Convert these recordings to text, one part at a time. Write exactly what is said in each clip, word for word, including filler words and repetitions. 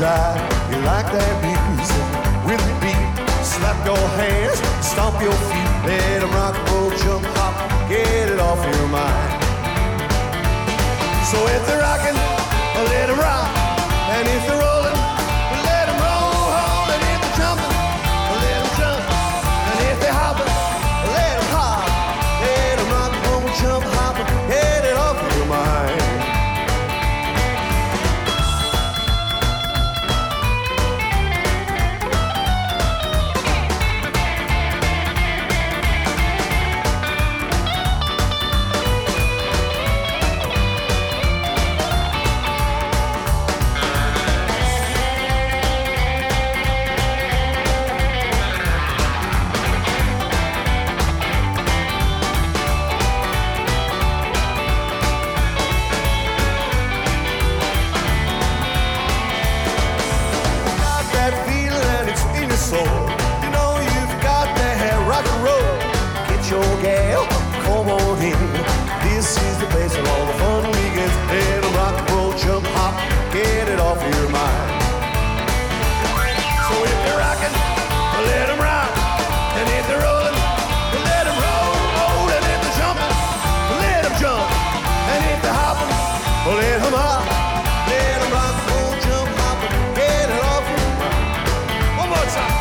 tight. You like that music with the beat. Slap your hands, stomp your feet. Let them rock, roll, jump, hop. Get it off your mind. So if they're rocking, let them rock. And if they're rolling, let them roll. And if they're jumping, let them jump. And if they're hopping, let them hop. Let them rock, roll, jump, hop. Get it off your mind. You know you've got that rock and roll. Get your gal, come on in. This is the place where all the fun begins. Let 'em rock and roll, jump, hop, get it off your mind. So if they're rocking, let 'em rock. And if they're rolling, let 'em roll. Oh, and if they're jumping, let 'em jump. And if they're hopping, let 'em hop. Let 'em rock and roll, jump, hop, get it off your mind. One more time.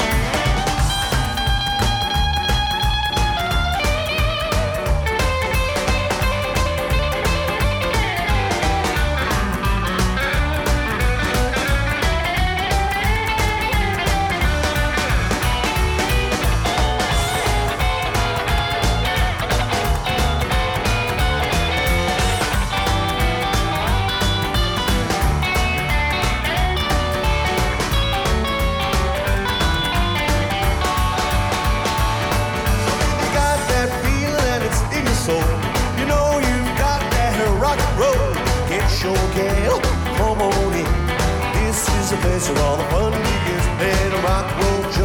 You know you've got that rock and roll. Get your gal, come on in. This is a place where all the fun begins. Let 'em rock, roll,